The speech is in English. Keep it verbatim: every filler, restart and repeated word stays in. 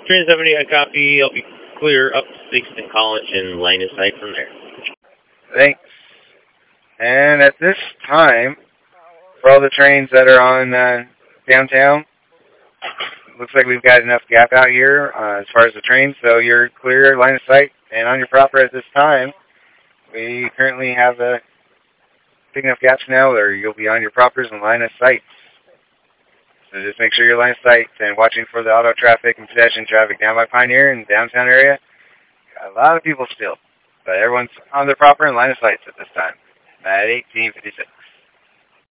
Train seventy, I copy. I'll be clear up to sixth and College and line of sight from there. Thanks. And at this time, for all the trains that are on uh, downtown, looks like we've got enough gap out here uh, as far as the trains, so you're clear, line of sight, and on your proper at this time. We currently have uh, big enough gaps now where you'll be on your propers and line of sight. So just make sure you're line of sight and watching for the auto traffic and pedestrian traffic down by Pioneer and downtown area. Got a lot of people still, but everyone's on their proper and line of sights at this time at eighteen fifty-six.